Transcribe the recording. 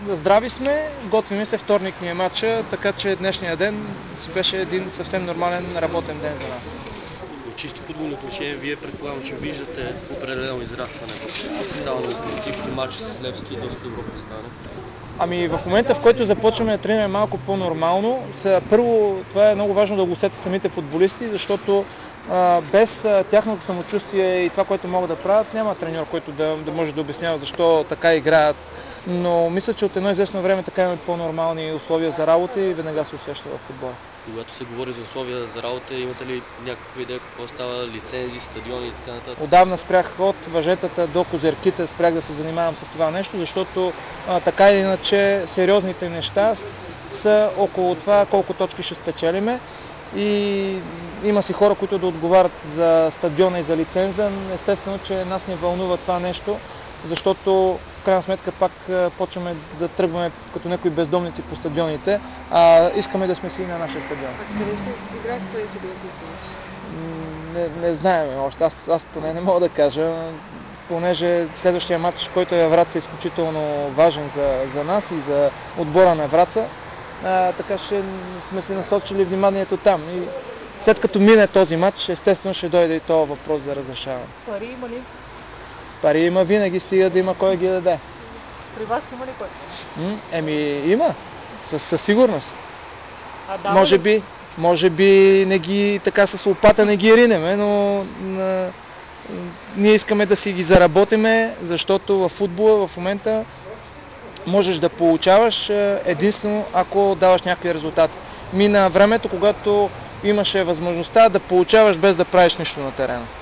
Здрави сме, готвиме се, вторник ни е матча, така че днешния ден си беше един съвсем нормален работен ден за нас. В чисто футболни отношения, вие предполагам, че виждате определено израстване в състава на Локомотив. Матч с Левски, доста добро представяне. Ами в момента, в който започваме да тренираме малко по-нормално, първо това е много важно да го усетят самите футболисти, защото без тяхното самочувствие и това, което могат да правят, няма треньор, който да може да обяснява защо така играят. Но мисля, че от едно известно време така имаме по-нормални условия за работа и веднага се усеща в футбола. Когато се говори за условия за работа, имате ли някаква идея какво става, лицензи, стадиони и така нататък? Отдавна спрях от въжетата до козирките, спрях да се занимавам с това нещо, защото така или иначе сериозните неща са около това колко точки ще спечелиме и има си хора, които да отговарят за стадиона и за лиценза. Естествено, че нас не вълнува това нещо, защото в крайна сметка пак почваме да тръгваме като някои бездомници по стадионите, а искаме да сме си на нашия стадион. А къде ще играете следващия олимпийски мач? Не знаем още. Аз поне не мога да кажа, понеже следващия матч, който е във Враца, е изключително важен за нас и за отбора на Враца. Така ще сме се насочили вниманието там. И след като мине този матч, естествено ще дойде и този въпрос за разрешаване. Пари има ли? Пари има винаги, стига да има кой ги даде. При вас има ли кой? Има. Със сигурност. А дава ли? Може би не ги така с лопата не ги ринеме, но ние искаме да си ги заработиме, защото в футбола в момента можеш да получаваш единствено ако даваш някакви резултати. Мина времето, когато имаше възможността да получаваш без да правиш нищо на терена.